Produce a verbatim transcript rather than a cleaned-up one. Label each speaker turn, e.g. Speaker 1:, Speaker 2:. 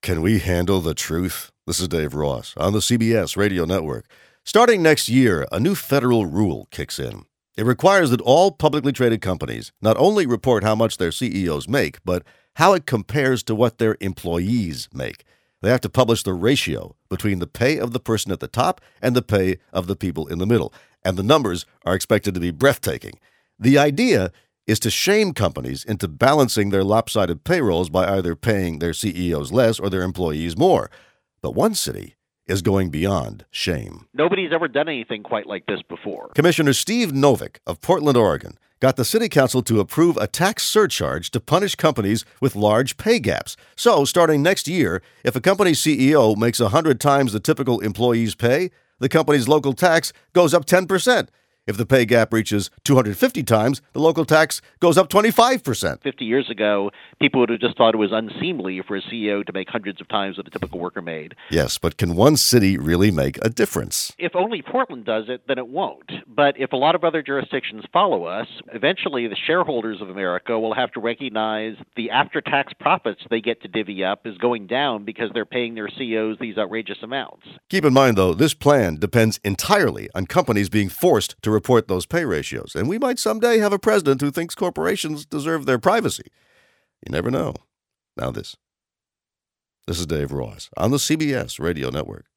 Speaker 1: Can we handle the truth? This is Dave Ross on the C B S Radio Network. Starting next year, a new federal rule kicks in. It requires that all publicly traded companies not only report how much their C E Os make, but how it compares to what their employees make. They have to publish the ratio between the pay of the person at the top and the pay of the people in the middle. And the numbers are expected to be breathtaking. The idea is to shame companies into balancing their lopsided payrolls by either paying their C E Os less or their employees more. But one city is going beyond shame.
Speaker 2: Nobody's ever done anything quite like this before.
Speaker 1: Commissioner Steve Novick of Portland, Oregon, got the city council to approve a tax surcharge to punish companies with large pay gaps. So, starting next year, if a company's C E O makes one hundred times the typical employee's pay, the company's local tax goes up ten percent. If the pay gap reaches two hundred fifty times, the local tax goes up twenty-five percent.
Speaker 2: fifty years ago, people would have just thought it was unseemly for a C E O to make hundreds of times what a typical worker made.
Speaker 1: Yes, but can one city really make a difference?
Speaker 2: If only Portland does it, then it won't. But if a lot of other jurisdictions follow us, eventually the shareholders of America will have to recognize the after-tax profits they get to divvy up is going down because they're paying their C E Os these outrageous amounts.
Speaker 1: Keep in mind, though, this plan depends entirely on companies being forced to report those pay ratios. And we might someday have a president who thinks corporations deserve their privacy. You never know. Now this. This is Dave Ross on the C B S Radio Network.